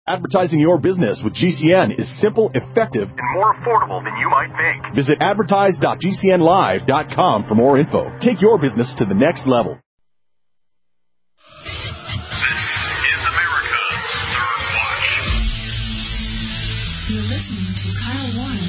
Advertising your business with GCN is simple, effective, and more affordable than you might think. Visit advertise.gcnlive.com for more info. Take your business to the next level. This is America's Third Watch. You're listening to Kyle Warren.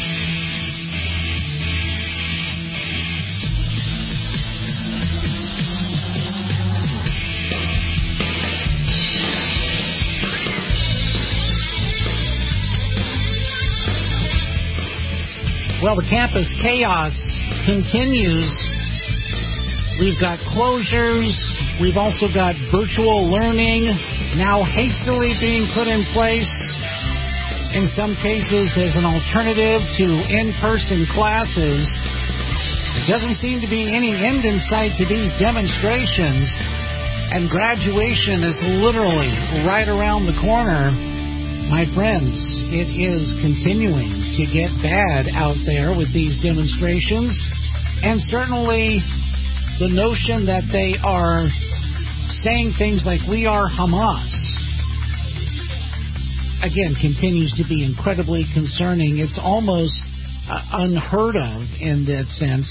Well, the campus chaos continues. We've got closures. We've also got virtual learning now hastily being put in place, in some cases as an alternative to in-person classes. There doesn't seem to be any end in sight to these demonstrations, and graduation is literally right around the corner. My friends, it is continuing to get bad out there with these demonstrations, and certainly the notion that they are saying things like, we are Hamas, again, continues to be incredibly concerning. It's almost unheard of in that sense,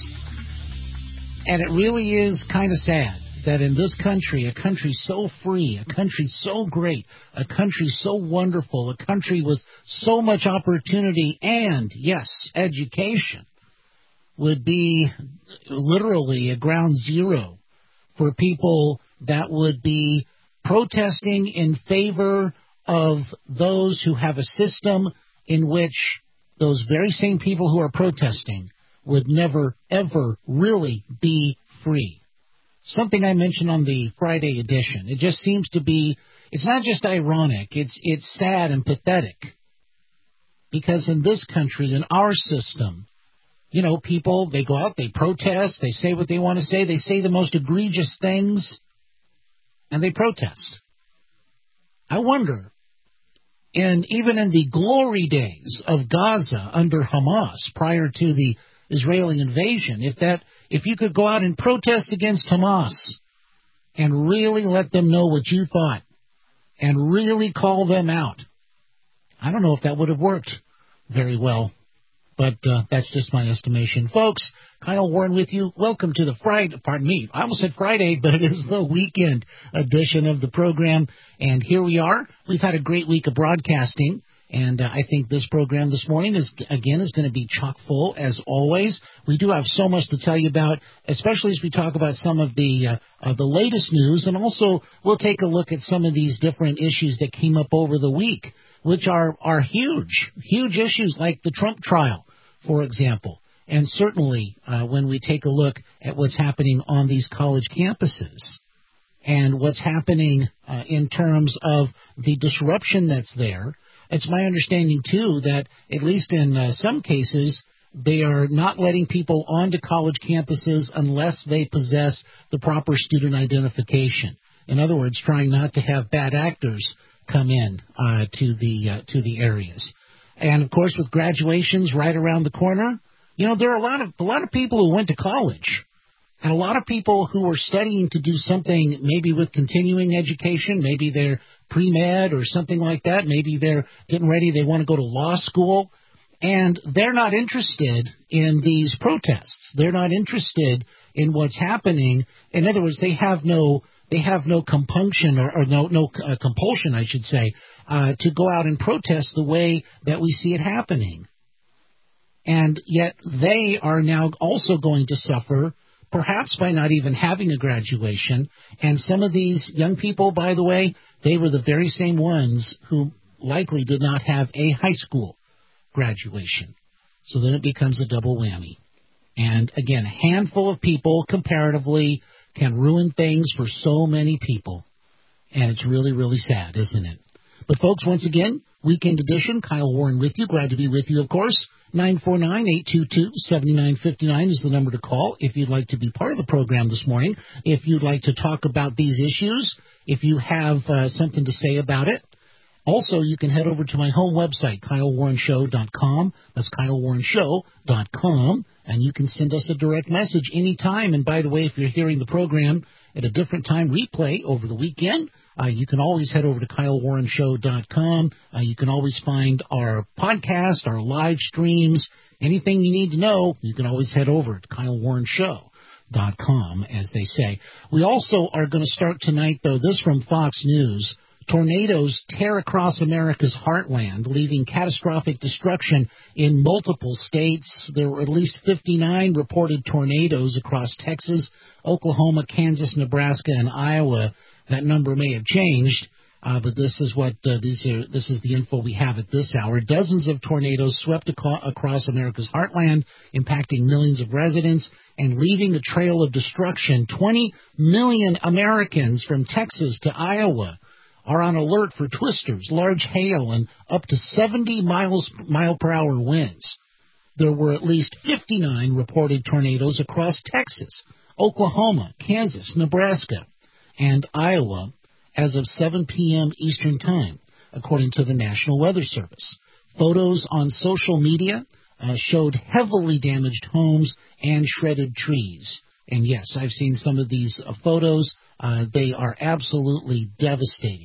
and it really is kind of sad that in this country, a country so free, a country so great, a country so wonderful, a country with so much opportunity and, yes, education, would be literally a ground zero for people that would be protesting in favor of those who have a system in which those very same people who are protesting would never, ever really be free. Something I mentioned on the Friday edition. It just seems to be, it's not just ironic, it's sad and pathetic. Because in this country, in our system, you know, people, they go out, they protest, they say what they want to say the most egregious things, and they protest. I wonder, even in the glory days of Gaza under Hamas, prior to the Israeli invasion, if you could go out and protest against Hamas and really let them know what you thought and really call them out, I don't know if that would have worked very well, but that's just my estimation. Folks, Kyle Warren with you. Welcome to the Friday, pardon me, I almost said Friday, but it is the weekend edition of the program, and here we are. We've had a great week of broadcasting. And I think this program this morning is going to be chock full, as always. We do have so much to tell you about, especially as we talk about some of the latest news. And also, we'll take a look at some of these different issues that came up over the week, which are huge issues like the Trump trial, for example. And certainly when we take a look at what's happening on these college campuses and what's happening in terms of the disruption that's there. It's my understanding, too, that at least in some cases, they are not letting people onto college campuses unless they possess the proper student identification. In other words, trying not to have bad actors come in to the areas. And, of course, with graduations right around the corner, you know, there are a lot of people who went to college. And a lot of people who are studying to do something maybe with continuing education, maybe they're pre-med or something like that, maybe they're getting ready, they want to go to law school, and they're not interested in these protests. They're not interested in what's happening. In other words, they have no compunction or no compulsion, I should say, to go out and protest the way that we see it happening. And yet they are now also going to suffer, perhaps by not even having a graduation. And some of these young people, by the way, they were the very same ones who likely did not have a high school graduation. So then it becomes a double whammy. And again, a handful of people comparatively can ruin things for so many people. And it's really, really sad, isn't it? But folks, once again, weekend edition, Kyle Warren with you. Glad to be with you, of course. 949-822-7959 is the number to call if you'd like to be part of the program this morning. If you'd like to talk about these issues, if you have something to say about it. Also, you can head over to my home website, KyleWarrenShow.com. That's KyleWarrenShow.com. And you can send us a direct message anytime. And by the way, if you're hearing the program at a different time replay over the weekend, You can always head over to KyleWarrenShow.com. You can always find our podcast, our live streams, anything you need to know. You can always head over to KyleWarrenShow.com, as they say. We also are going to start tonight, though, this from Fox News. Tornadoes tear across America's heartland, leaving catastrophic destruction in multiple states. There were at least 59 reported tornadoes across Texas, Oklahoma, Kansas, Nebraska, and Iowa. That number may have changed, but this is what this is the info we have at this hour. Dozens of tornadoes swept across America's heartland, impacting millions of residents and leaving a trail of destruction. 20 million Americans from Texas to Iowa are on alert for twisters, large hail, and up to 70 mile per hour winds. There were at least 59 reported tornadoes across Texas, Oklahoma, Kansas, Nebraska, and Iowa as of 7 p.m. Eastern Time, according to the National Weather Service. Photos on social media showed heavily damaged homes and shredded trees. And yes, I've seen some of these photos. They are absolutely devastating.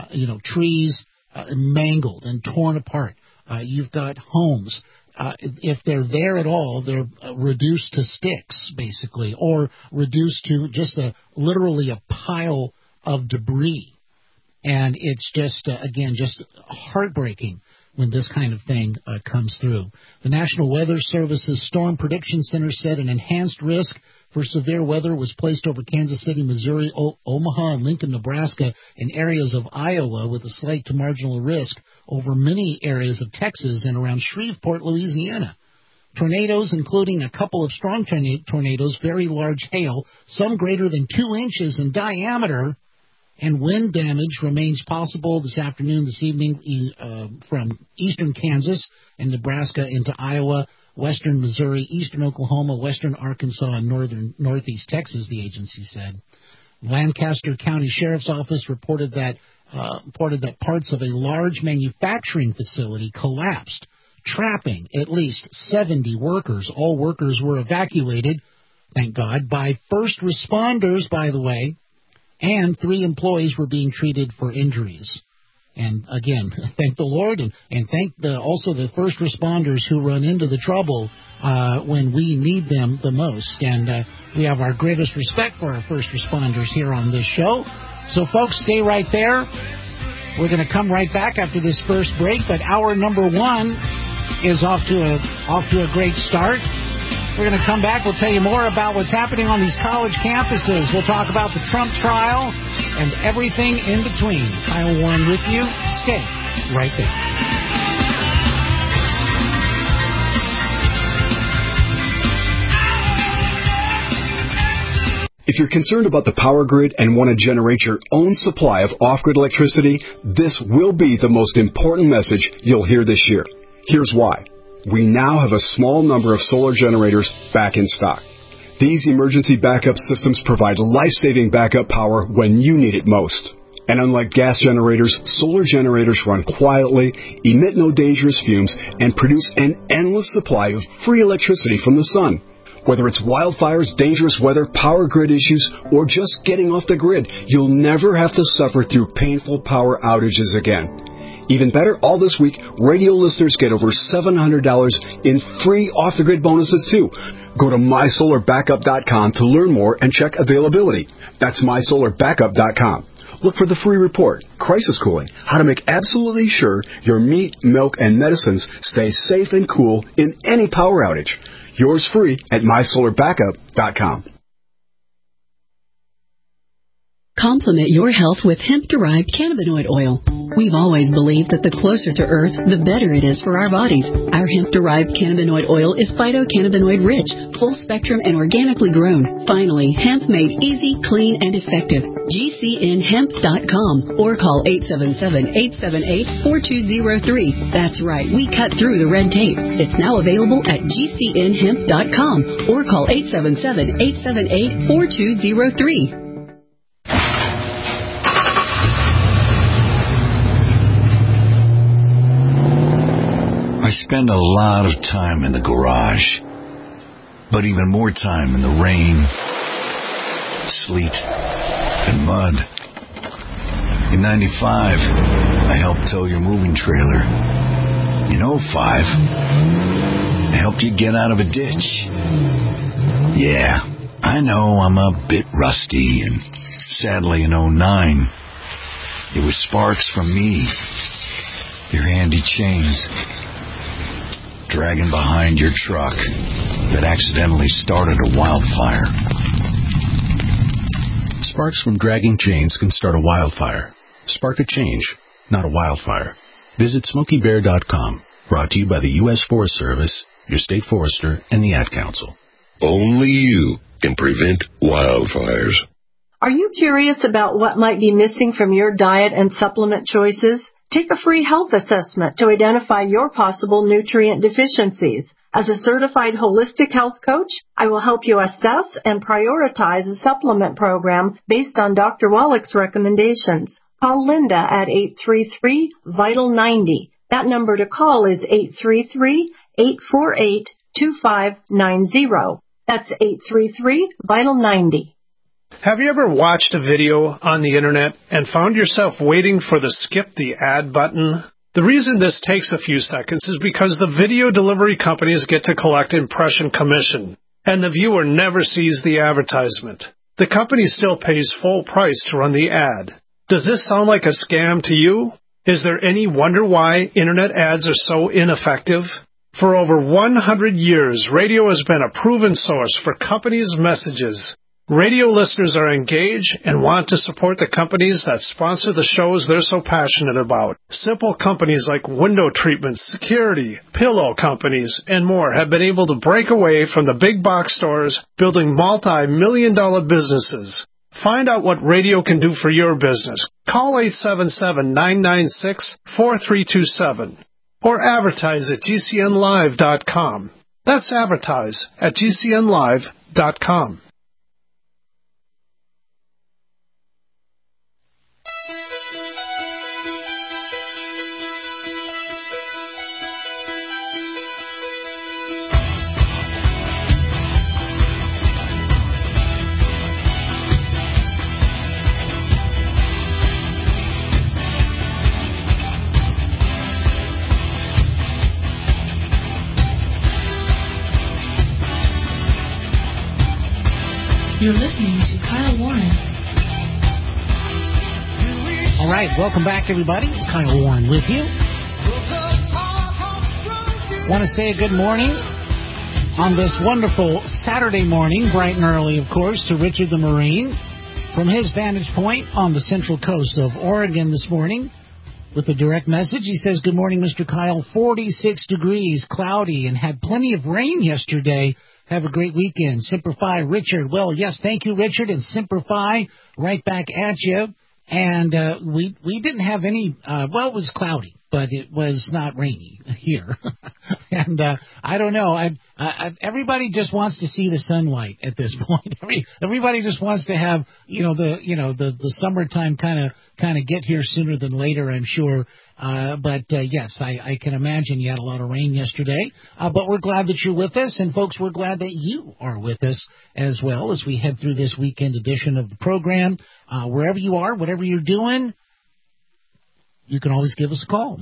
Trees mangled and torn apart. You've got homes. If they're there at all, they're reduced to sticks, basically, or reduced to just literally a pile of debris. And it's just, again, just heartbreaking when this kind of thing comes through. The National Weather Service's Storm Prediction Center said an enhanced risk for severe weather was placed over Kansas City, Missouri, Omaha, and Lincoln, Nebraska, and areas of Iowa, with a slight to marginal risk over many areas of Texas and around Shreveport, Louisiana. Tornadoes, including a couple of strong tornadoes, very large hail, some greater than 2 inches in diameter, and wind damage remains possible this afternoon, this evening, from eastern Kansas and Nebraska into Iowa, western Missouri, eastern Oklahoma, western Arkansas, and northeast Texas, the agency said. Lancaster County Sheriff's Office reported that parts of a large manufacturing facility collapsed, trapping at least 70 workers. All workers were evacuated, thank God, by first responders, by the way, and 3 employees were being treated for injuries. And again, thank the Lord, and thank also the first responders who run into the trouble when we need them the most. And we have our greatest respect for our first responders here on this show. So, folks, stay right there. We're going to come right back after this first break, but hour number 1 is off to a great start. We're going to come back. We'll tell you more about what's happening on these college campuses. We'll talk about the Trump trial and everything in between. Kyle Warren with you. Stay right there. If you're concerned about the power grid and want to generate your own supply of off-grid electricity, this will be the most important message you'll hear this year. Here's why. We now have a small number of solar generators back in stock. These emergency backup systems provide life-saving backup power when you need it most. And unlike gas generators, solar generators run quietly, emit no dangerous fumes, and produce an endless supply of free electricity from the sun. Whether it's wildfires, dangerous weather, power grid issues, or just getting off the grid, you'll never have to suffer through painful power outages again. Even better, all this week, radio listeners get over $700 in free off-the-grid bonuses, too. Go to MySolarBackup.com to learn more and check availability. That's MySolarBackup.com. Look for the free report, Crisis Cooling, how to make absolutely sure your meat, milk, and medicines stay safe and cool in any power outage. Yours free at MySolarBackup.com. Complement your health with hemp-derived cannabinoid oil. We've always believed that the closer to Earth, the better it is for our bodies. Our hemp-derived cannabinoid oil is phytocannabinoid-rich, full-spectrum, and organically grown. Finally, hemp made easy, clean, and effective. GCNhemp.com or call 877-878-4203. That's right, we cut through the red tape. It's now available at GCNhemp.com or call 877-878-4203. I spend a lot of time in the garage, but even more time in the rain, sleet, and mud. In 95, I helped tow your moving trailer. In 05, I helped you get out of a ditch. Yeah, I know I'm a bit rusty, and sadly in 09, it was sparks from me, your handy chains, dragging behind your truck that accidentally started a wildfire. Sparks from dragging chains can start a wildfire. Spark a change, not a wildfire. Visit SmokeyBear.com. Brought to you by the U.S. Forest Service, your state forester, and the Ad Council. Only you can prevent wildfires. Are you curious about what might be missing from your diet and supplement choices? Take a free health assessment to identify your possible nutrient deficiencies. As a certified holistic health coach, I will help you assess and prioritize a supplement program based on Dr. Wallach's recommendations. Call Linda at 833-VITAL-90. That number to call is 833-848-2590. That's 833-VITAL-90. Have you ever watched a video on the internet and found yourself waiting for the skip the ad button? The reason this takes a few seconds is because the video delivery companies get to collect impression commission, and the viewer never sees the advertisement. The company still pays full price to run the ad. Does this sound like a scam to you? Is there any wonder why internet ads are so ineffective? For over 100 years, radio has been a proven source for companies' messages. Radio listeners are engaged and want to support the companies that sponsor the shows they're so passionate about. Simple companies like window treatments, security, pillow companies, and more have been able to break away from the big box stores, building multi-million-dollar businesses. Find out what radio can do for your business. Call 877-996-4327 or advertise at GCNlive.com. That's advertise at GCNlive.com. You're listening to Kyle Warren. All right, welcome back, everybody. Kyle Warren with you. Want to say a good morning on this wonderful Saturday morning, bright and early, of course, to Richard the Marine from his vantage point on the central coast of Oregon this morning with a direct message. He says, good morning, Mr. Kyle. 46 degrees, cloudy, and had plenty of rain yesterday. Have a great weekend. Semper Fi, Richard. Well, yes, thank you, Richard, and Semper Fi right back at you. And we didn't have any, it was cloudy, but it was not rainy here. And I don't know. Everybody just wants to see the sunlight at this point. Everybody just wants to have, the summertime kind of get here sooner than later, I'm sure. But yes, I can imagine you had a lot of rain yesterday. But we're glad that you're with us. And, folks, we're glad that you are with us as well as we head through this weekend edition of the program. Wherever you are, whatever you're doing, you can always give us a call,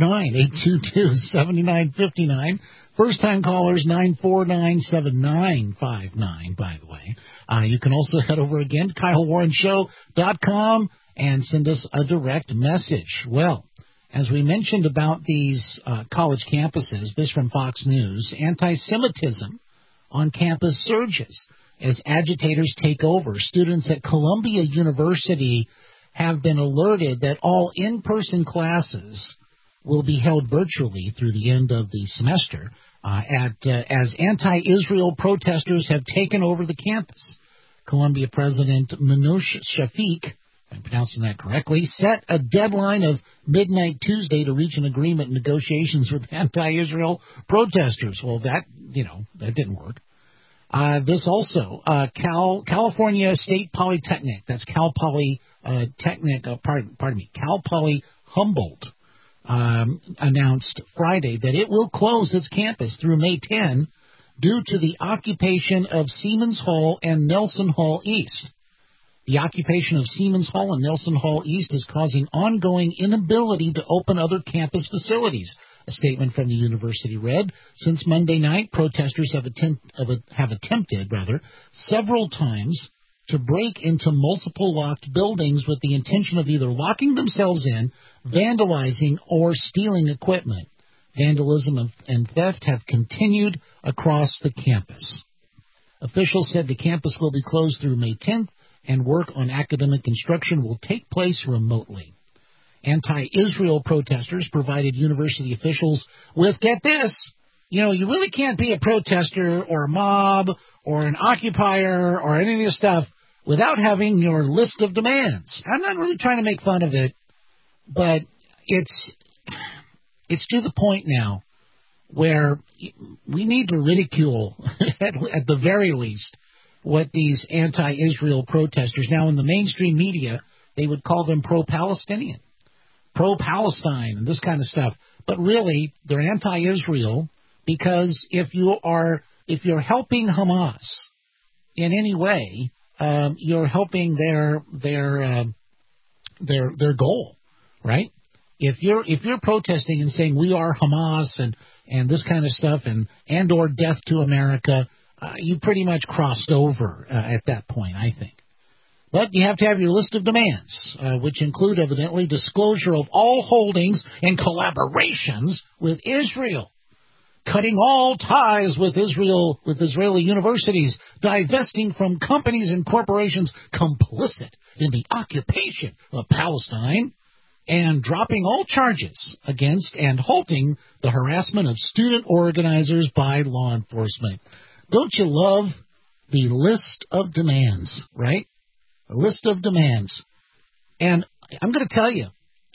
949-822-7959. First-time callers, 949-7959, by the way. You can also head over again to KyleWarrenShow.com and send us a direct message. Well, as we mentioned about these college campuses, this from Fox News, anti-Semitism on campus surges as agitators take over. Students at Columbia University have been alerted that all in-person classes will be held virtually through the end of the semester as anti-Israel protesters have taken over the campus. Columbia President Manoush Shafiq, if I'm pronouncing that correctly, set a deadline of midnight Tuesday to reach an agreement in negotiations with anti-Israel protesters. Well, that didn't work. This also, California State Polytechnic, that's Cal Poly Cal Poly Humboldt, announced Friday that it will close its campus through May 10 due to the occupation of Siemens Hall and Nelson Hall East. The occupation of Siemens Hall and Nelson Hall East is causing ongoing inability to open other campus facilities. A statement from the university read, since Monday night, protesters have attempted several times to break into multiple locked buildings with the intention of either locking themselves in, vandalizing, or stealing equipment. Vandalism and theft have continued across the campus. Officials said the campus will be closed through May 10th, and work on academic construction will take place remotely. Anti-Israel protesters provided university officials with, get this, you really can't be a protester or a mob or an occupier or any of this stuff without having your list of demands. I'm not really trying to make fun of it, but it's to the point now where we need to ridicule, at the very least, what these anti-Israel protesters, now in the mainstream media, they would call them pro-Palestinian, pro-Palestine, and this kind of stuff. But really, they're anti-Israel because if you're helping Hamas in any way, you're helping their goal, right? If you're protesting and saying we are Hamas and this kind of stuff and or death to America, you pretty much crossed over at that point, I think. But you have to have your list of demands, which include evidently disclosure of all holdings and collaborations with Israel, cutting all ties with Israel, with Israeli universities, divesting from companies and corporations complicit in the occupation of Palestine, and dropping all charges against and halting the harassment of student organizers by law enforcement. Don't you love the list of demands, right? A list of demands. And I'm going to tell you,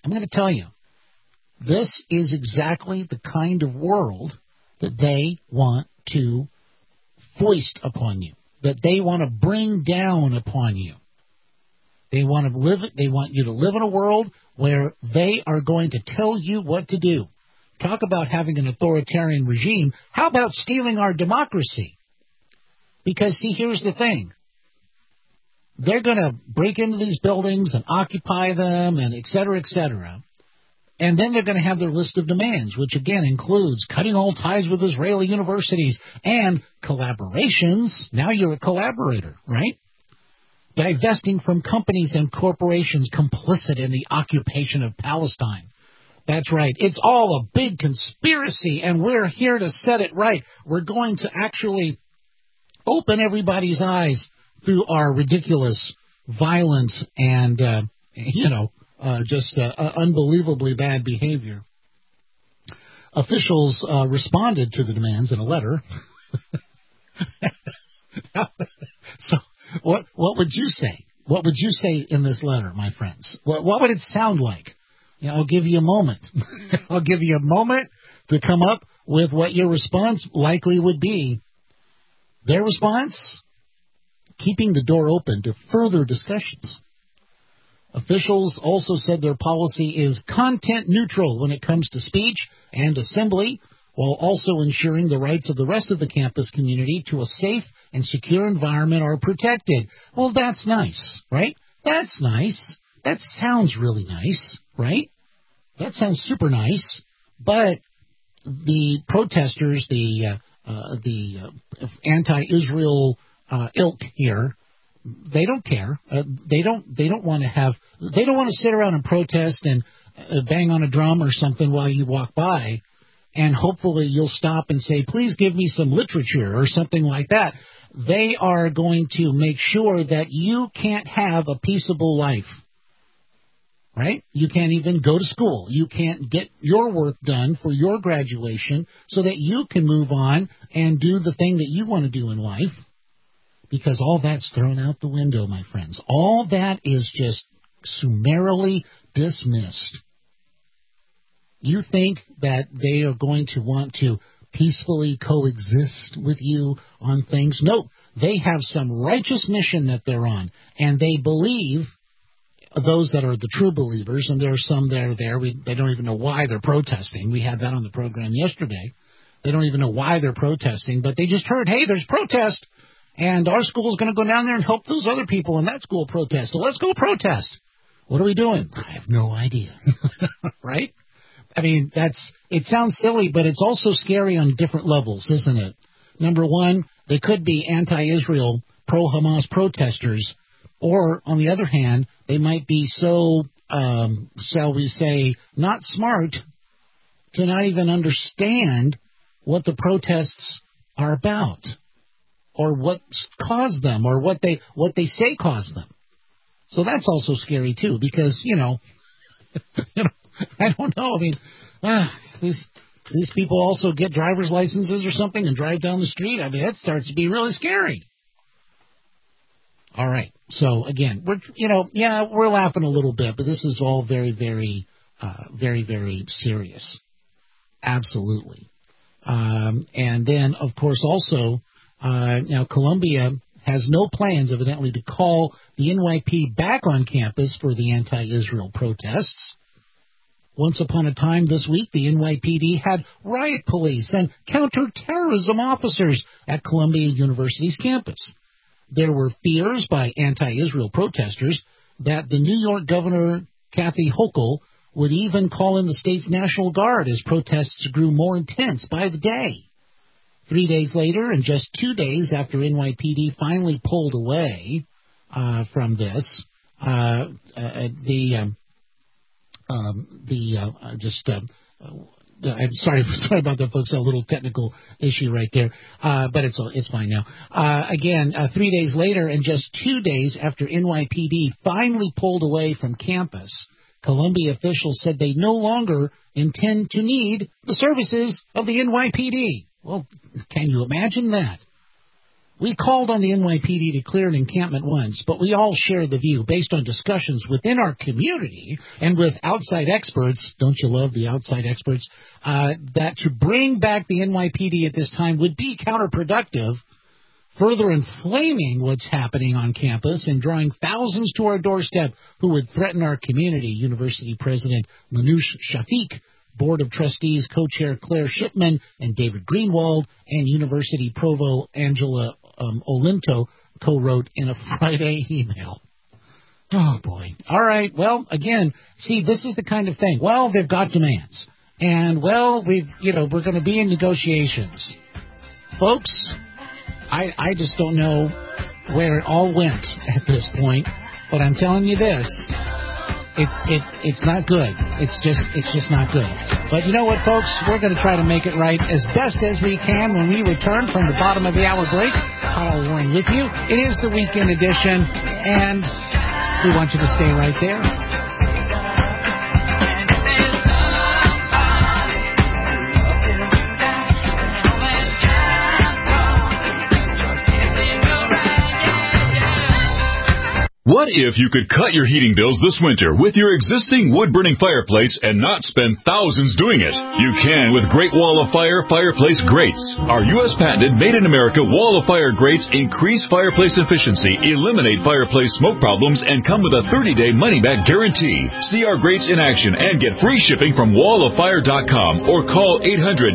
this is exactly the kind of world that they want to foist upon you, that they want to bring down upon you. They want you to live in a world where they are going to tell you what to do. Talk about having an authoritarian regime. How about stealing our democracy? Because, see, here's the thing. They're going to break into these buildings and occupy them and et cetera, et cetera. And then they're going to have their list of demands, which, again, includes cutting all ties with Israeli universities and collaborations. Now you're a collaborator, right? Divesting from companies and corporations complicit in the occupation of Palestine. That's right. It's all a big conspiracy, and we're here to set it right. We're going to actually open everybody's eyes through our ridiculous, violent, and, unbelievably bad behavior. Officials responded to the demands in a letter. So, what would you say? What would you say in this letter, my friends? What would it sound like? I'll give you a moment. I'll give you a moment to come up with what your response likely would be. Their response? Keeping the door open to further discussions. Officials also said their policy is content neutral when it comes to speech and assembly, while also ensuring the rights of the rest of the campus community to a safe and secure environment are protected. Well, that's nice, right? That's nice. That sounds really nice, right? That sounds super nice. But the protesters, the anti-Israel ilk here, they don't care. They don't want to sit around and protest and bang on a drum or something while you walk by, and hopefully you'll stop and say, please give me some literature or something like that. They are going to make sure that you can't have a peaceable life, right? You can't even go to school. You can't get your work done for your graduation so that you can move on and do the thing that you want to do in life, because all that's thrown out the window, my friends. All that is just summarily dismissed. You think that they are going to want to peacefully coexist with you on things? No, they have some righteous mission that they're on, and they believe, those that are the true believers, and there are some that are there, they don't even know why they're protesting. We had that on the program yesterday. They don't even know why they're protesting, but they just heard, hey, there's protest, And our school is going to go down there and help those other people in that school protest. So let's go protest. What are we doing? I have no idea. Right? I mean, it sounds silly, but it's also scary on different levels, isn't it? Number one, they could be anti-Israel, pro-Hamas protesters, or, on the other hand, they might be so, shall we say, not smart to not even understand what the protests are about, or what caused them, or what they say caused them. So that's also scary too, because I don't know. I mean, these people also get driver's licenses or something and drive down the street. I mean, that starts to be really scary. All right. So again, we're laughing a little bit, but this is all very, very, very, very serious. Absolutely. And then, of course, also, now Columbia has no plans, evidently, to call the NYPD back on campus for the anti-Israel protests. Once upon a time this week, the NYPD had riot police and counterterrorism officers at Columbia University's campus. There were fears by anti-Israel protesters that the New York Governor, Kathy Hochul, would even call in the state's National Guard as protests grew more intense by the day. 3 days later, and just 2 days after NYPD finally pulled away from this, I'm sorry about that, folks. A little technical issue right there, but it's fine now. Again, 3 days later, and just 2 days after NYPD finally pulled away from campus, Columbia officials said they no longer intend to need the services of the NYPD. Well, can you imagine that? We called on the NYPD to clear an encampment once, but we all share the view, based on discussions within our community and with outside experts, don't you love the outside experts, that to bring back the NYPD at this time would be counterproductive, further inflaming what's happening on campus and drawing thousands to our doorstep who would threaten our community. University President Manoush Shafiq, Board of Trustees Co-Chair Claire Shipman, and David Greenwald, and University Provost Angela Olinto co-wrote in a Friday email. Oh, boy. All right. Well, again, see, this is the kind of thing. Well, they've got demands. And, well, we're going to be in negotiations. Folks, I just don't know where it all went at this point. But I'm telling you this. It's not good. It's just not good. But you know what, folks? We're going to try to make it right as best as we can when we return from the bottom of the hour break. Kyle Warren with you. It is the weekend edition, and we want you to stay right there. What if you could cut your heating bills this winter with your existing wood-burning fireplace and not spend thousands doing it? You can with Great Wall of Fire fireplace grates. Our U.S. patented made-in-America Wall of Fire grates increase fireplace efficiency, eliminate fireplace smoke problems, and come with a 30-day money-back guarantee. See our grates in action and get free shipping from walloffire.com or call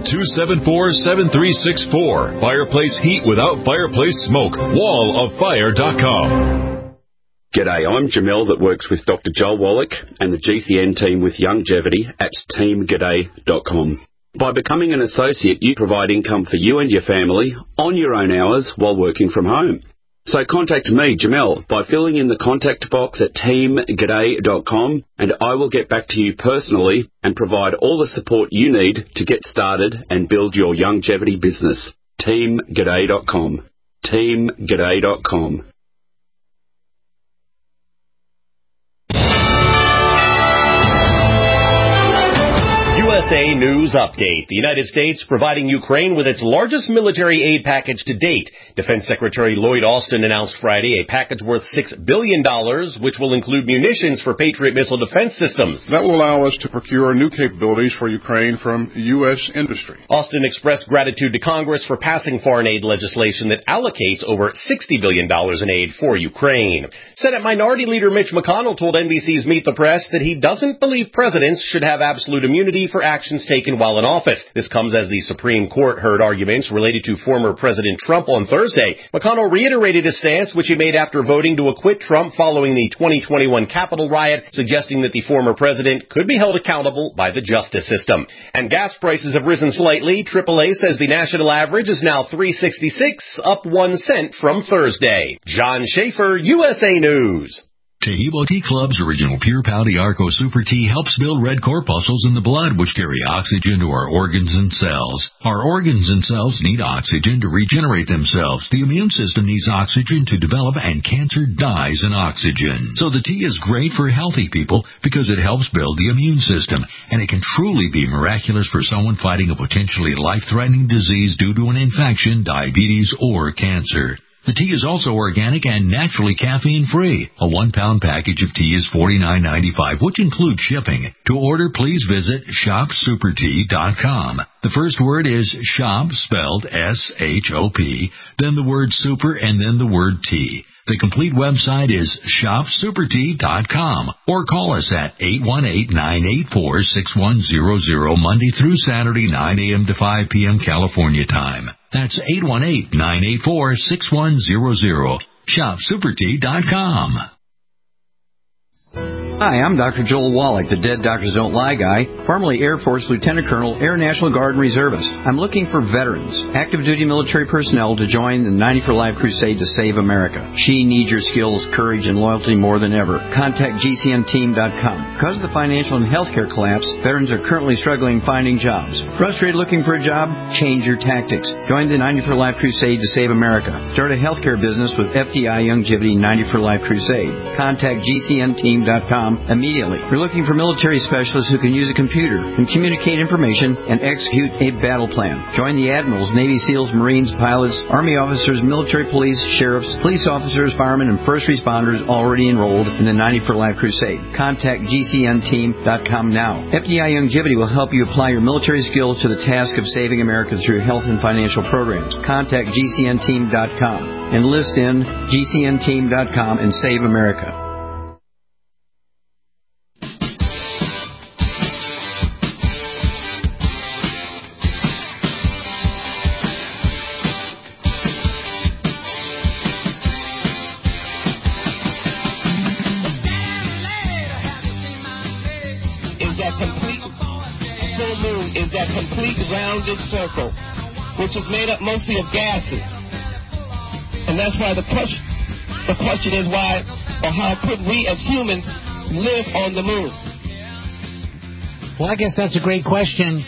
800-274-7364. Fireplace heat without fireplace smoke. walloffire.com. G'day, I'm Jamel that works with Dr. Joel Wallach and the GCN team with Longevity at teamg'day.com. By becoming an associate, you provide income for you and your family on your own hours while working from home. So contact me, Jamel, by filling in the contact box at teamg'day.com, and I will get back to you personally and provide all the support you need to get started and build your longevity business. teamg'day.com. teamg'day.com. USA News Update. The United States providing Ukraine with its largest military aid package to date. Defense Secretary Lloyd Austin announced Friday a package worth $6 billion, which will include munitions for Patriot missile defense systems. That will allow us to procure new capabilities for Ukraine from U.S. industry. Austin expressed gratitude to Congress for passing foreign aid legislation that allocates over $60 billion in aid for Ukraine. Senate Minority Leader Mitch McConnell told NBC's Meet the Press that he doesn't believe presidents should have absolute immunity for actions taken while in office. This comes as the Supreme Court heard arguments related to former President Trump on Thursday. McConnell reiterated his stance, which he made after voting to acquit Trump following the 2021 Capitol riot, suggesting that the former president could be held accountable by the justice system. And gas prices have risen slightly. AAA says the national average is now $3.66, up 1 cent from Thursday. John Schaefer, USA News. Taheebo Tea Club's original Pure Pau Arco Super Tea helps build red corpuscles in the blood, which carry oxygen to our organs and cells. Our organs and cells need oxygen to regenerate themselves. The immune system needs oxygen to develop, and cancer dies in oxygen. So the tea is great for healthy people because it helps build the immune system, and it can truly be miraculous for someone fighting a potentially life-threatening disease due to an infection, diabetes, or cancer. The tea is also organic and naturally caffeine-free. A 1-pound package of tea is $49.95, which includes shipping. To order, please visit shopsupertea.com. The first word is shop, spelled S-H-O-P, then the word super, and then the word tea. The complete website is shopsupertea.com, or call us at 818-984-6100 Monday through Saturday, 9 a.m. to 5 p.m. California time. That's 818-984-6100. shopsupertea.com. Hi, I'm Dr. Joel Wallach, the Dead Doctors Don't Lie guy, formerly Air Force Lieutenant Colonel, Air National Guard and Reservist. I'm looking for veterans, active duty military personnel to join the 90 for Life crusade to save America. She needs your skills, courage, and loyalty more than ever. Contact GCNteam.com. Because of the financial and healthcare collapse, veterans are currently struggling finding jobs. Frustrated looking for a job? Change your tactics. Join the 90 for Life crusade to save America. Start a healthcare business with FDI Youngevity 90 for Life crusade. Contact GCNteam.com immediately. We're looking for military specialists who can use a computer and communicate information and execute a battle plan. Join the admirals, Navy SEALs, Marines, pilots, Army officers, military police, sheriffs, police officers, firemen, and first responders already enrolled in the 90 for Life crusade. Contact GCNteam.com now. FDI Youngevity will help you apply your military skills to the task of saving America through health and financial programs. Contact GCNteam.com. Enlist in GCNteam.com and save America. Rounded circle, which is made up mostly of gases, and that's why the question is why or how could we as humans live on the moon? Well, I guess that's a great question.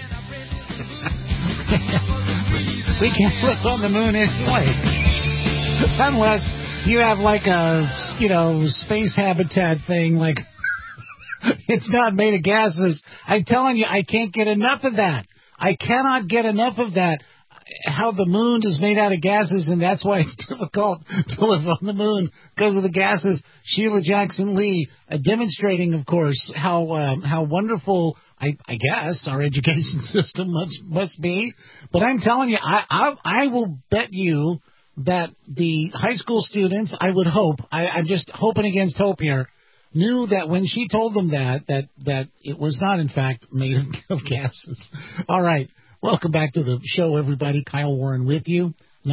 We can't live on the moon anyway, unless you have like a space habitat thing, like it's not made of gases. I'm telling you, I can't get enough of that. I cannot get enough of that, how the moon is made out of gases, and that's why it's difficult to live on the moon, because of the gases. Sheila Jackson Lee demonstrating, of course, how wonderful, I guess, our education system must be. But I'm telling you, I will bet you that the high school students, I would hope, I'm just hoping against hope here, knew that when she told them that it was not, in fact, made of gases. All right. Welcome back to the show, everybody. Kyle Warren with you.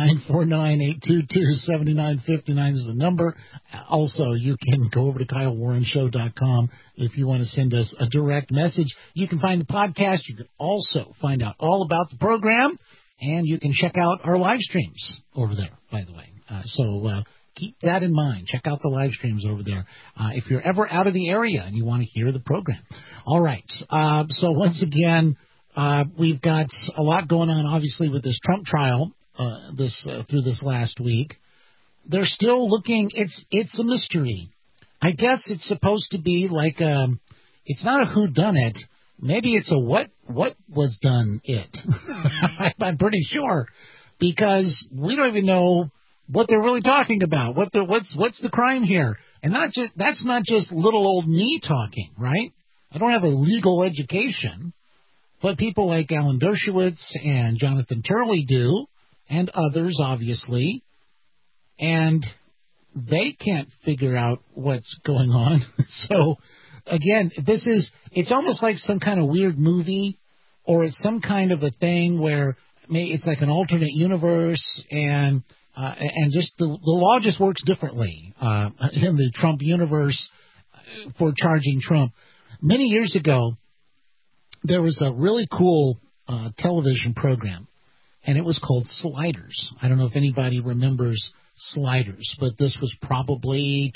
949-822-7959 is the number. Also, you can go over to KyleWarrenShow.com if you want to send us a direct message. You can find the podcast. You can also find out all about the program, and you can check out our live streams over there, by the way. So keep that in mind. Check out the live streams over there if you're ever out of the area and you want to hear the program. All right. So once again, we've got a lot going on, obviously, with this Trump trial through this last week. They're still looking. It's a mystery. I guess it's supposed to be like it's not a whodunit. Maybe it's a what was done it. I'm pretty sure, because we don't even know what they're really talking about. What's the crime here? And that's not just little old me talking, right? I don't have a legal education, but people like Alan Dershowitz and Jonathan Turley do, and others, obviously, and they can't figure out what's going on. So, again, it's almost like some kind of weird movie or it's some kind of a thing where it's like an alternate universe, and just the law just works differently in the Trump universe for charging Trump. Many years ago, there was a really cool television program, and it was called Sliders. I don't know if anybody remembers Sliders, but this was probably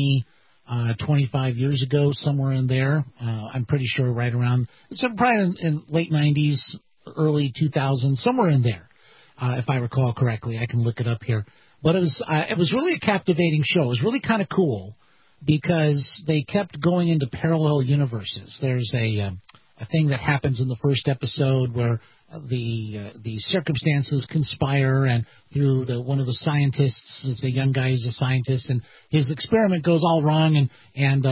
25 years ago, somewhere in there. I'm pretty sure right around, so probably in late 90s, early 2000s, somewhere in there, if I recall correctly. I can look it up here. But it was really a captivating show. It was really kind of cool because they kept going into parallel universes. There's a thing that happens in the first episode where the circumstances conspire, and through one of the scientists, it's a young guy who's a scientist, and his experiment goes all wrong, and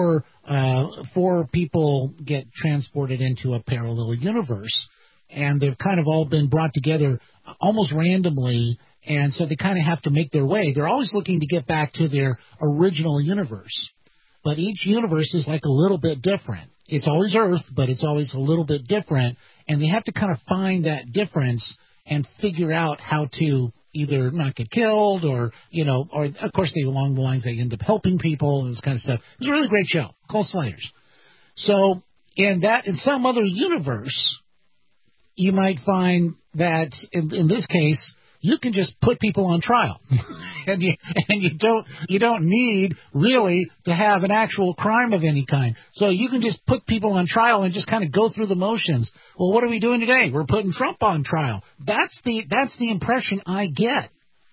four people get transported into a parallel universe, and they've kind of all been brought together almost randomly, and so they kind of have to make their way. They're always looking to get back to their original universe, but each universe is like a little bit different. It's always Earth, but it's always a little bit different, and they have to kind of find that difference and figure out how to either not get killed or of course, along the lines they end up helping people and this kind of stuff. It was a really great show called Sliders. So in some other universe, you might find that in this case, you can just put people on trial. And you don't need really to have an actual crime of any kind. So you can just put people on trial and just kind of go through the motions. Well, what are we doing today? We're putting Trump on trial. That's the impression I get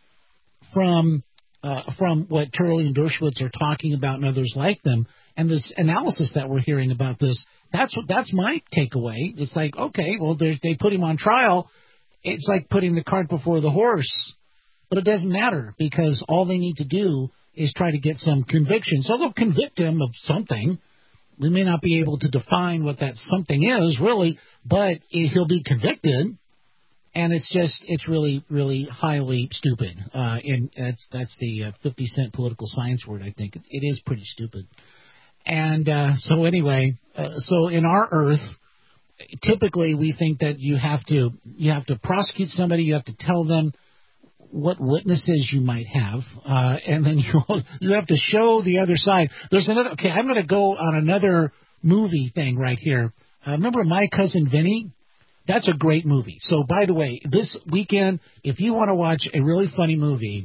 from what Turley and Dershowitz are talking about and others like them, and this analysis that we're hearing about this. That's my takeaway. It's like, okay, well, they put him on trial. It's like putting the cart before the horse. But it doesn't matter because all they need to do is try to get some conviction. So they'll convict him of something. We may not be able to define what that something is, really, but he'll be convicted. And it's really, really highly stupid. And that's the 50-cent political science word, I think. It is pretty stupid. And so anyway, so in our Earth, typically we think that you have to prosecute somebody, you have to tell them what witnesses you might have, and then you have to show the other side. There's another. Okay, I'm going to go on another movie thing right here. Remember My Cousin Vinny? That's a great movie. So, by the way, this weekend, if you want to watch a really funny movie,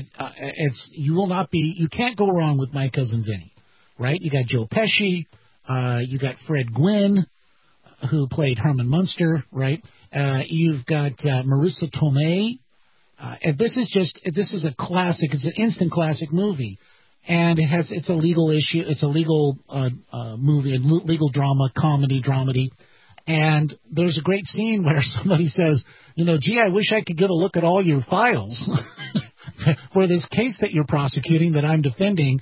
you can't go wrong with My Cousin Vinny, right? You got Joe Pesci, you got Fred Gwynn, who played Herman Munster, right? You've got Marissa Tomei. And this is a classic. It's an instant classic movie, and it's a legal issue. It's a legal movie, a legal drama, comedy, dramedy. And there's a great scene where somebody says, gee, I wish I could get a look at all your files for this case that you're prosecuting that I'm defending.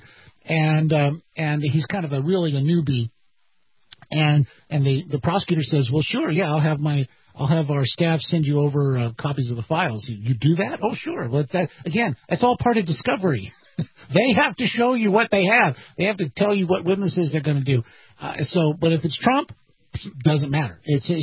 And he's kind of a newbie. And the prosecutor says, well, sure, yeah, I'll have our staff send you over copies of the files. You do that? Oh, sure. Well, that's all part of discovery. They have to show you what they have. They have to tell you what witnesses they're going to do. But if it's Trump, doesn't matter.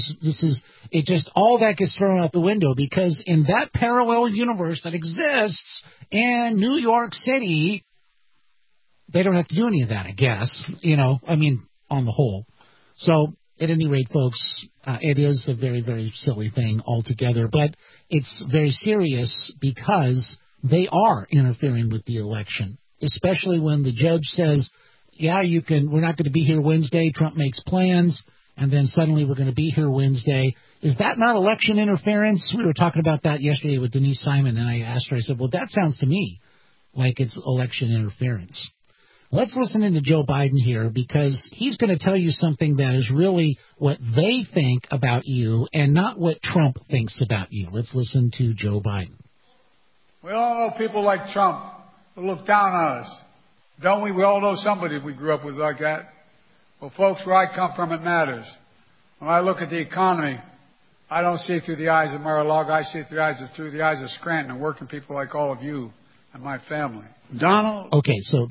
It just all that gets thrown out the window because in that parallel universe that exists in New York City, they don't have to do any of that, I guess. On the whole. So, at any rate, folks, it is a very, very silly thing altogether, but it's very serious because they are interfering with the election, especially when the judge says, yeah, we're not going to be here Wednesday, Trump makes plans, and then suddenly we're going to be here Wednesday. Is that not election interference? We were talking about that yesterday with Denise Simon, and I asked her, I said, well, that sounds to me like it's election interference. Let's listen into Joe Biden here because he's going to tell you something that is really what they think about you and not what Trump thinks about you. Let's listen to Joe Biden. We all know people like Trump who look down on us. Don't we? We all know somebody we grew up with like that. Well, folks, where I come from, it matters. When I look at the economy, I don't see it through the eyes of Mar-a-Lago. I see it through the eyes of Scranton and working people like all of you and my family. Donald? Okay, so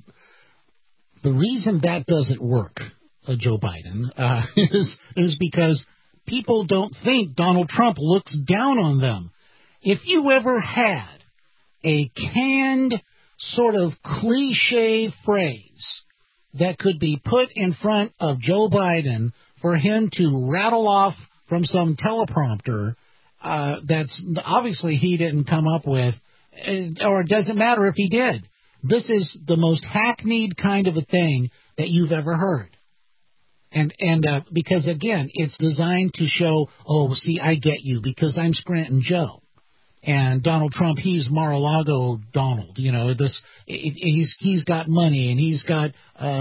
the reason that doesn't work, Joe Biden, is because people don't think Donald Trump looks down on them. If you ever had a canned sort of cliche phrase that could be put in front of Joe Biden for him to rattle off from some teleprompter that's obviously he didn't come up with, or it doesn't matter if he did. This is the most hackneyed kind of a thing that you've ever heard. And because, again, it's designed to show, oh, see, I get you because I'm Scranton Joe. And Donald Trump, he's Mar-a-Lago Donald. You know, he's got money and he's got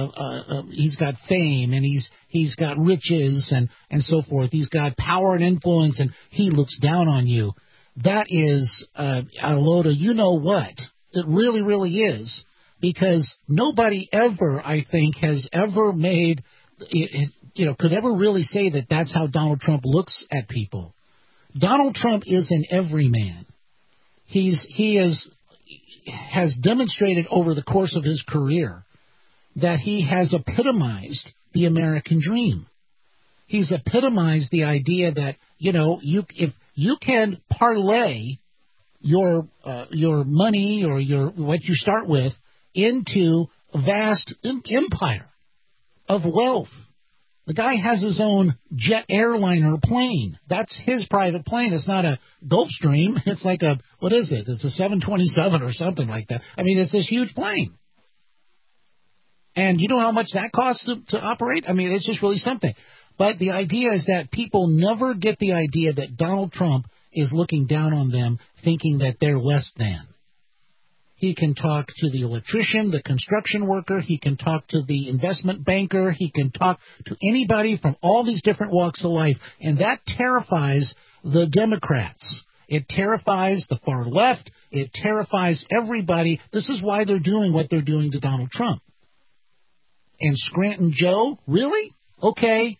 fame and he's got riches and so forth. He's got power and influence and he looks down on you. That is a load of you know what. It really, really is, because nobody ever, I think, has ever made could ever really say that that's how Donald Trump looks at people. Donald Trump is an everyman. He has demonstrated over the course of his career that he has epitomized the American dream. He's epitomized the idea that, if you can parlay your money or what you start with into a vast empire of wealth. The guy has his own jet airliner plane. That's his private plane. It's not a Gulfstream. It's like what is it? It's a 727 or something like that. I mean, it's this huge plane. And you know how much that costs to operate? I mean, it's just really something. But the idea is that people never get the idea that Donald Trump is looking down on them, thinking that they're less than. He can talk to the electrician, the construction worker. He can talk to the investment banker. He can talk to anybody from all these different walks of life. And that terrifies the Democrats. It terrifies the far left. It terrifies everybody. This is why they're doing what they're doing to Donald Trump. And Scranton Joe, really? Okay.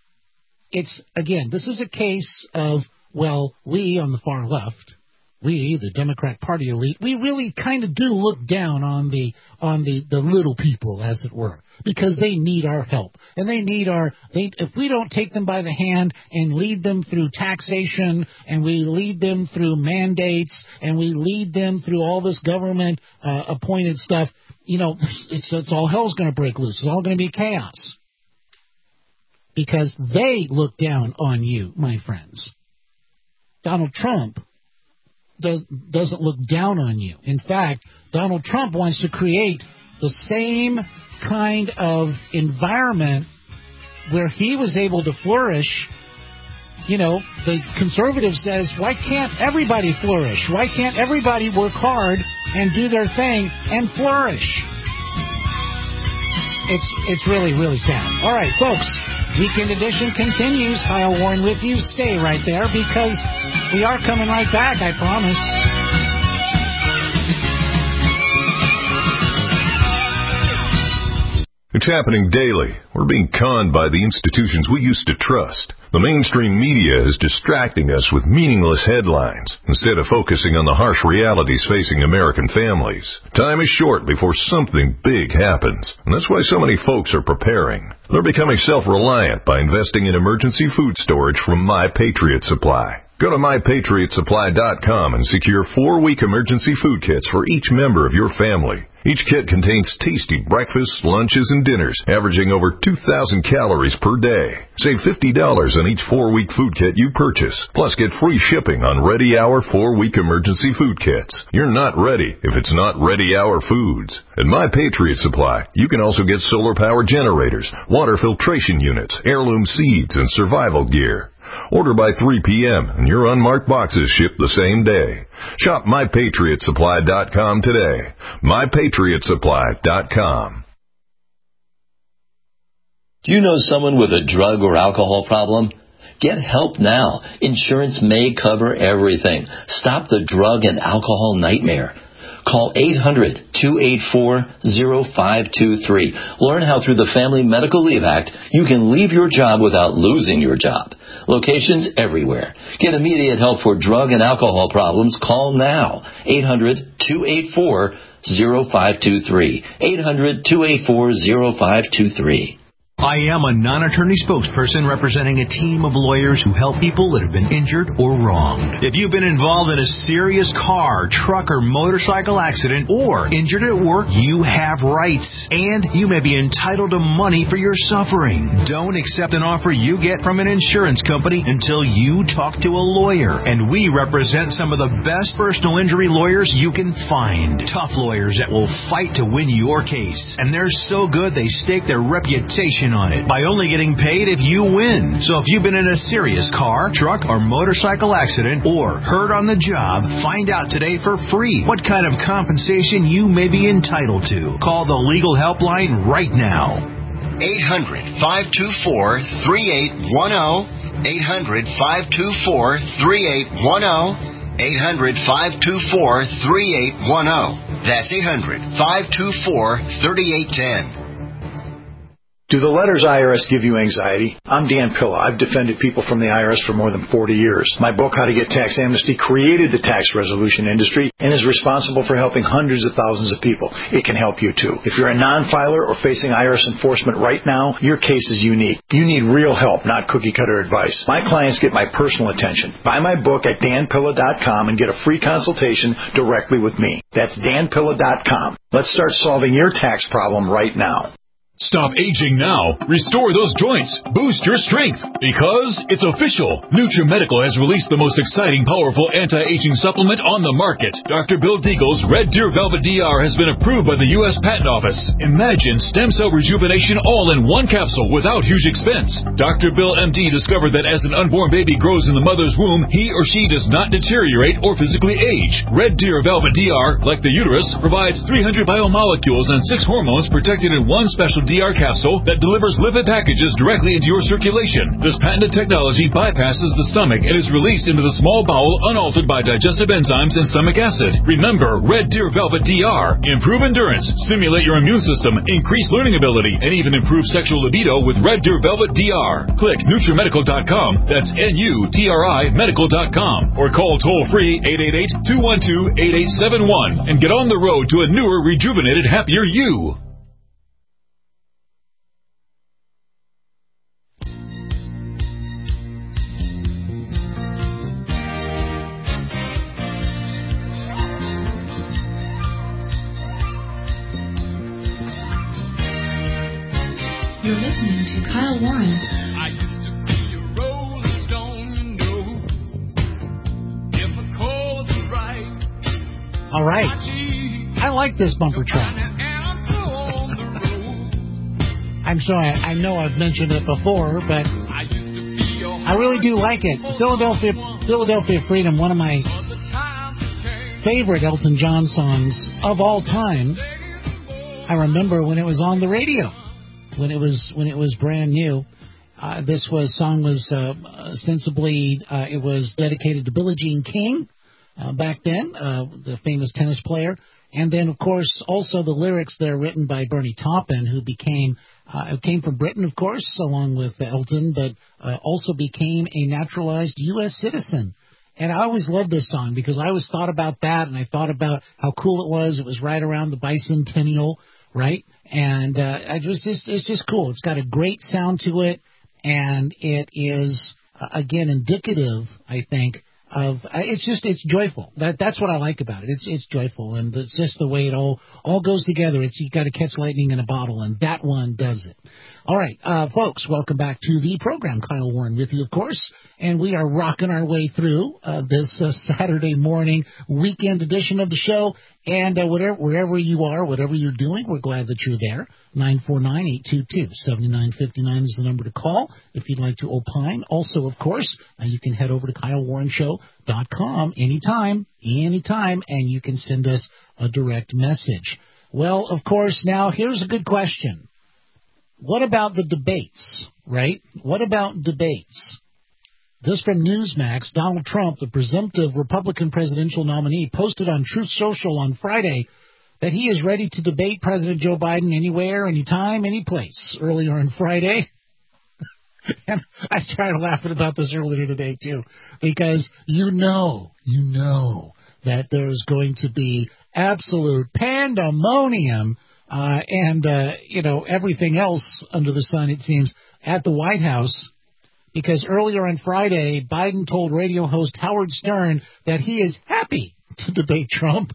This is a case of, well, we on the far left, we, the Democrat Party elite, we really kind of do look down on the little people, as it were, because they need our help. And if we don't take them by the hand and lead them through taxation, and we lead them through mandates, and we lead them through all this government appointed stuff, it's all hell's going to break loose. It's all going to be chaos. Because they look down on you, my friends. Donald Trump doesn't look down on you. In fact, Donald Trump wants to create the same kind of environment where he was able to flourish. The conservative says, why can't everybody flourish? Why can't everybody work hard and do their thing and flourish? It's really, really sad. All right, folks. Weekend Edition continues. Kyle Warren with you. Stay right there because we are coming right back, I promise. It's happening daily. We're being conned by the institutions we used to trust. The mainstream media is distracting us with meaningless headlines instead of focusing on the harsh realities facing American families. Time is short before something big happens, and that's why so many folks are preparing. They're becoming self-reliant by investing in emergency food storage from My Patriot Supply. Go to MyPatriotSupply.com and secure 4-week emergency food kits for each member of your family. Each kit contains tasty breakfasts, lunches, and dinners, averaging over 2,000 calories per day. Save $50 on each 4-week food kit you purchase. Plus, get free shipping on Ready Hour 4-week emergency food kits. You're not ready if it's not Ready Hour foods. At My Patriot Supply, you can also get solar power generators, water filtration units, heirloom seeds, and survival gear. Order by 3 p.m. and your unmarked boxes ship the same day. Shop MyPatriotSupply.com today. MyPatriotSupply.com. Do you know someone with a drug or alcohol problem? Get help now. Insurance may cover everything. Stop the drug and alcohol nightmare. Call 800-284-0523. Learn how through the Family Medical Leave Act you can leave your job without losing your job. Locations everywhere. Get immediate help for drug and alcohol problems. Call now. 800-284-0523. 800-284-0523. I am a non-attorney spokesperson representing a team of lawyers who help people that have been injured or wronged. If you've been involved in a serious car, truck, or motorcycle accident or injured at work, you have rights, and you may be entitled to money for your suffering. Don't accept an offer you get from an insurance company until you talk to a lawyer, and we represent some of the best personal injury lawyers you can find. Tough lawyers that will fight to win your case, and they're so good they stake their reputation on it by only getting paid if you win. So if you've been in a serious car, truck, or motorcycle accident or hurt on the job, find out today for free what kind of compensation you may be entitled to. Call the legal helpline right now. 800-524-3810. 800-524-3810. 800-524-3810. That's 800-524-3810. Do the letters IRS give you anxiety? I'm Dan Pilla. I've defended people from the IRS for more than 40 years. My book, How to Get Tax Amnesty, created the tax resolution industry and is responsible for helping hundreds of thousands of people. It can help you too. If you're a non-filer or facing IRS enforcement right now, your case is unique. You need real help, not cookie-cutter advice. My clients get my personal attention. Buy my book at danpilla.com and get a free consultation directly with me. That's danpilla.com. Let's start solving your tax problem right now. Stop aging now. Restore those joints. Boost your strength. Because it's official. NutriMedical has released the most exciting, powerful anti-aging supplement on the market. Dr. Bill Deagle's Red Deer Velvet DR has been approved by the U.S. Patent Office. Imagine stem cell rejuvenation all in one capsule without huge expense. Dr. Bill MD discovered that as an unborn baby grows in the mother's womb, he or she does not deteriorate or physically age. Red Deer Velvet DR, like the uterus, provides 300 biomolecules and 6 hormones protected in one special DR capsule that delivers lipid packages directly into your circulation. This patented technology bypasses the stomach and is released into the small bowel unaltered by digestive enzymes and stomach acid. Remember, Red Deer Velvet DR. Improve endurance, stimulate your immune system, increase learning ability, and even improve sexual libido with Red Deer Velvet DR. Click NutriMedical.com, that's NUTRI Medical.com, or call toll-free 888-212-8871 and get on the road to a newer, rejuvenated, happier you. You're listening to Kyle Warren. I used to be a rolling stone, you know. If a cause is right. All right. I like this bumper track. I'm sorry, I know I've mentioned it before, but I really do like it. Philadelphia Freedom, one of my favorite Elton John songs of all time. I remember when it was on the radio. When it was brand new, this song was ostensibly it was dedicated to Billie Jean King back then, the famous tennis player, and then of course also the lyrics there written by Bernie Taupin, who came from Britain, of course, along with Elton, but also became a naturalized U.S. citizen. And I always loved this song because I always thought about that, and I thought about how cool it was. It was right around the bicentennial. Right? And it's just cool. It's got a great sound to it, and it is, again, indicative, I think, of it's joyful. That's what I like about it. It's joyful, and it's just the way it all goes together. You got to catch lightning in a bottle, and that one does it. All right, folks, welcome back to the program. Kyle Warren with you, of course, and we are rocking our way through this Saturday morning weekend edition of the show. And wherever you are, whatever you're doing, we're glad that you're there. 949-822-7959 is the number to call if you'd like to opine. Also, of course, you can head over to KyleWarrenShow.com anytime, and you can send us a direct message. Well, of course, now here's a good question. What about the debates, right? What about debates? This from Newsmax. Donald Trump, the presumptive Republican presidential nominee, posted on Truth Social on Friday that he is ready to debate President Joe Biden anywhere, anytime, any place. Earlier on Friday, and I started laughing about this earlier today too, because you know that there's going to be absolute pandemonium and everything else under the sun, it seems, at the White House. Because earlier on Friday, Biden told radio host Howard Stern that he is happy to debate Trump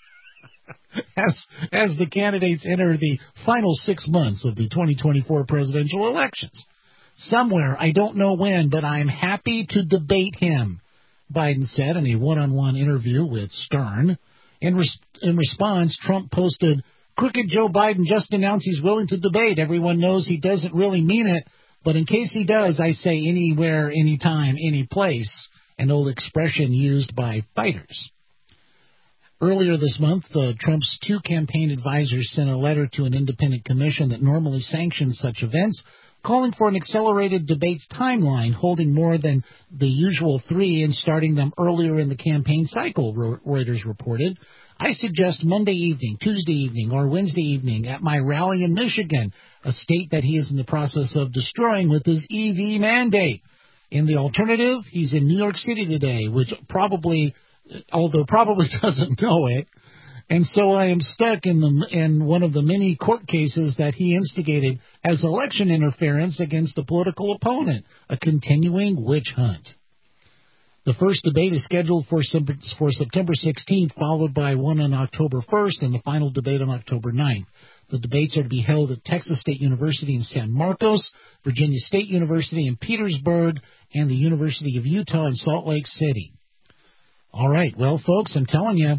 as the candidates enter the final 6 months of the 2024 presidential elections. Somewhere, I don't know when, but I'm happy to debate him, Biden said in a one-on-one interview with Stern. In response, Trump posted, "Crooked Joe Biden just announced he's willing to debate. Everyone knows he doesn't really mean it, but in case he does, I say anywhere, anytime, any place," an old expression used by fighters. Earlier this month, Trump's two campaign advisors sent a letter to an independent commission that normally sanctions such events, calling for an accelerated debates timeline, holding more than the usual 3 and starting them earlier in the campaign cycle, Reuters reported. "I suggest Monday evening, Tuesday evening, or Wednesday evening at my rally in Michigan, a state that he is in the process of destroying with his EV mandate. In the alternative, he's in New York City today, which probably doesn't know it. And so I am stuck in one of the many court cases that he instigated as election interference against a political opponent, a continuing witch hunt." The first debate is scheduled for September 16th, followed by one on October 1st, and the final debate on October 9th. The debates are to be held at Texas State University in San Marcos, Virginia State University in Petersburg, and the University of Utah in Salt Lake City. All right, well, folks, I'm telling you,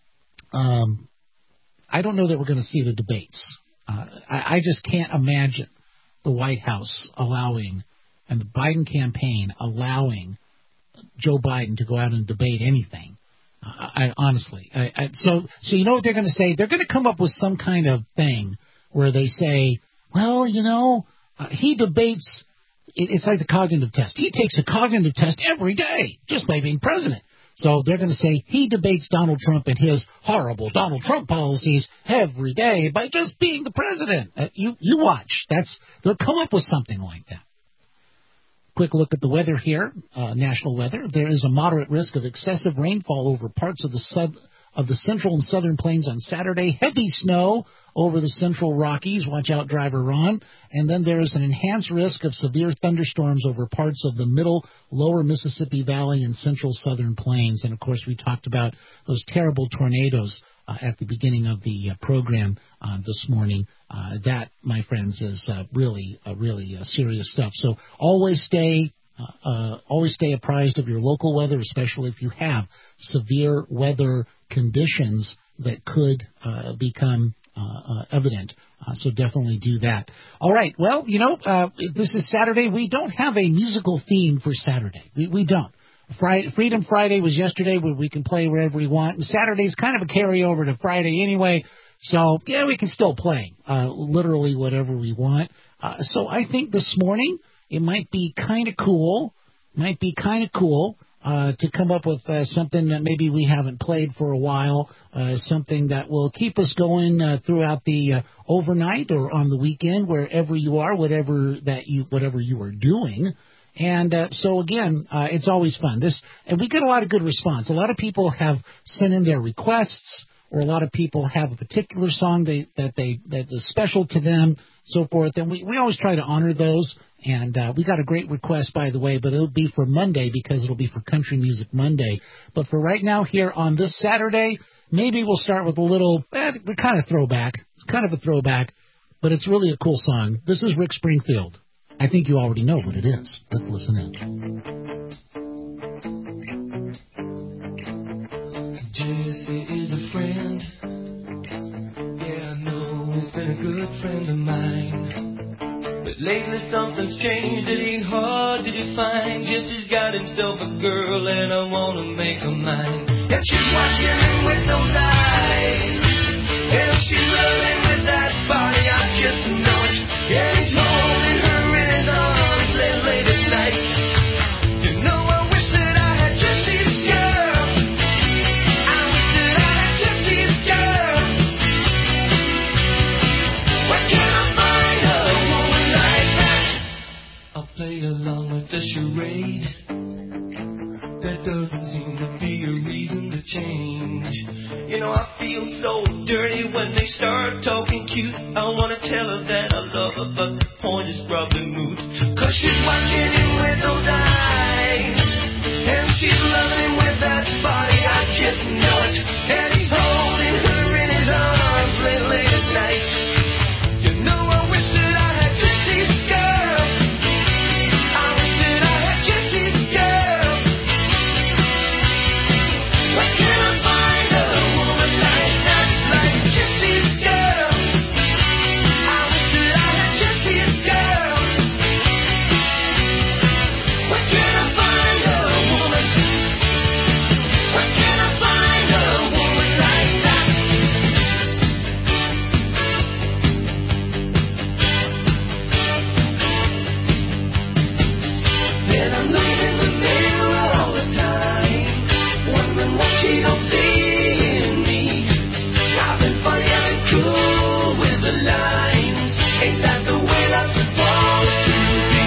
I don't know that we're going to see the debates. I just can't imagine the White House allowing, and the Biden campaign allowing Joe Biden to go out and debate anything. Honestly. So you know what they're going to say? They're going to come up with some kind of thing where they say, well, he debates, it's like the cognitive test. He takes a cognitive test every day just by being president. So they're going to say he debates Donald Trump and his horrible Donald Trump policies every day by just being the president. You watch. They'll come up with something like that. Quick look at the weather here, national weather. There is a moderate risk of excessive rainfall over parts of the central and southern plains on Saturday. Heavy snow over the central Rockies. Watch out, driver Ron. And then there is an enhanced risk of severe thunderstorms over parts of the middle, lower Mississippi Valley and central southern plains. And, of course, we talked about those terrible tornadoes at the beginning of the program this morning. That, my friends, is really serious stuff. So always stay apprised of your local weather, especially if you have severe weather conditions that could become evident. So definitely do that. All right. Well, this is Saturday. We don't have a musical theme for Saturday. We don't. Freedom Friday was yesterday, where we can play wherever we want. And Saturday is kind of a carryover to Friday anyway. So, yeah, we can still play literally whatever we want. So I think this morning it might be kind of cool to come up with something that maybe we haven't played for a while, something that will keep us going throughout the overnight or on the weekend, wherever you are, whatever you are doing. And so, again, it's always fun. And we get a lot of good response. A lot of people have sent in their requests, or a lot of people have a particular song that is special to them, so forth. And we always try to honor those. And we got a great request, by the way, but it'll be for Monday because it'll be for Country Music Monday. But for right now here on this Saturday, maybe we'll start with a little kind of throwback. It's kind of a throwback, but it's really a cool song. This is Rick Springfield. I think you already know what it is. Let's listen in. Jesse is a friend. Yeah, I know he's been a good friend of mine. But lately something's changed. It ain't hard to define. Jesse's got himself a girl and I wanna make her mine. And she's watching him with those eyes. And she's loving with that body. I just know it. Yeah, he's holding her in his arms late at night. You know I wish that I had Jesse's girl. I wish that I had Jesse's girl. Where can I find a woman like that? I'll play along with the charade. there doesn't seem to be a reason to change. You know, I feel so dirty when they start talking cute. I wanna tell her that I love her, but the point is probably moot. 'Cause she's watching him with those eyes, and she's loving him with that body. I just know it. And he's holding her in his arms late at night. You know, I wish that I had Jesse's girl. I wish that I had Jesse's girl. Where can I find a woman like that, like Jesse's girl? I wish that I had Jesse's girl. Where can I find a woman? Where can I find a woman like that? Then I'm looking in the mirror all the time, wondering what she don't see in me. I've been funny, I've been cool with the lines. Ain't that the way love's supposed to be?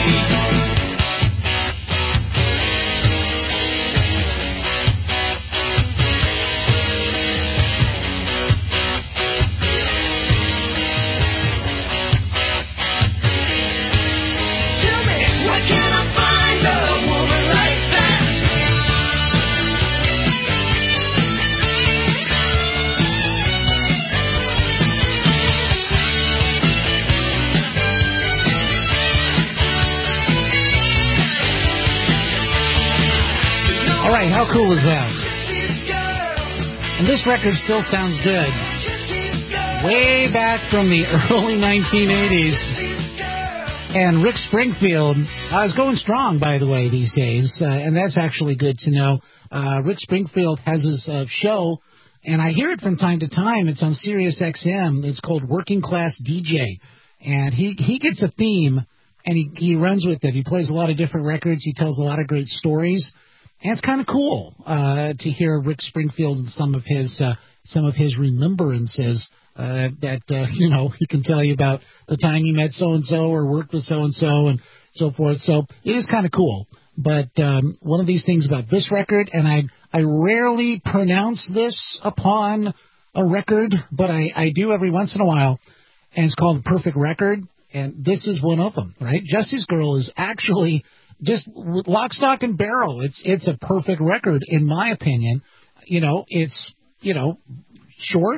Tell me, where can I find a woman like that? All right, how cool is that? And this record still sounds good. Way back from the early 1980s. And Rick Springfield is going strong, by the way, these days. And that's actually good to know. Rick Springfield has his show, and I hear it from time to time. It's on Sirius XM. It's called Working Class DJ. And he gets a theme, and he runs with it. He plays a lot of different records. He tells a lot of great stories. And it's kind of cool to hear Rick Springfield and some of his remembrances that you know, he can tell you about the time he met so and so or worked with so and so forth. So it is kind of cool. But one of these things about this record, and I rarely pronounce this upon a record, but I do every once in a while, and it's called Perfect Record, and this is one of them, right? Jesse's Girl is actually just lock, stock, and barrel. It's a perfect record, in my opinion. You know, it's, you know, short.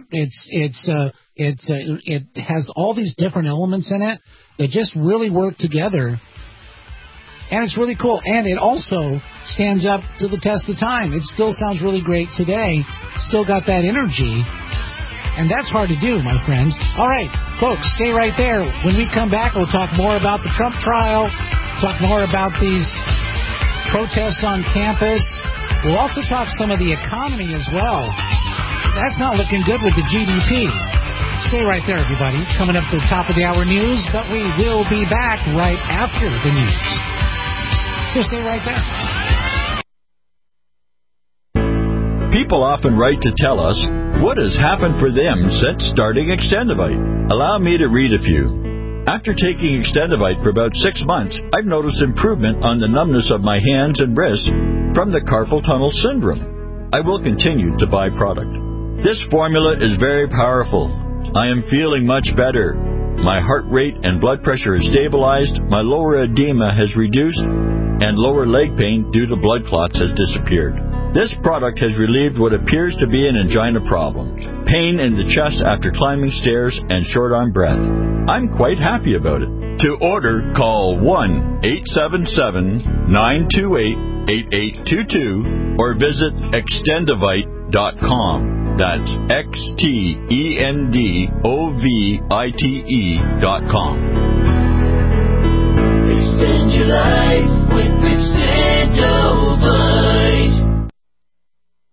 It has all these different elements in it that just really work together. And it's really cool. And it also stands up to the test of time. It still sounds really great today. Still got that energy. And that's hard to do, my friends. All right, folks, stay right there. When we come back, we'll talk more about the Trump trial, talk more about these protests on campus. We'll also talk some of the economy as well. That's not looking good with the GDP. Stay right there, everybody. Coming up to the top of the hour news, but we will be back right after the news. So stay right there. People often write to tell us what has happened for them since starting Extendivite. Allow me to read a few. After taking Extendivite for about 6 months, I've noticed improvement on the numbness of my hands and wrists from the carpal tunnel syndrome. I will continue to buy product. This formula is very powerful. I am feeling much better. My heart rate and blood pressure is stabilized, my lower edema has reduced, and lower leg pain due to blood clots has disappeared. This product has relieved what appears to be an angina problem, pain in the chest after climbing stairs, and short-arm breath. I'm quite happy about it. To order, call 1-877-928-8822 or visit Extendivite.com. That's Extendovite.com. Extend your life with Extendovite.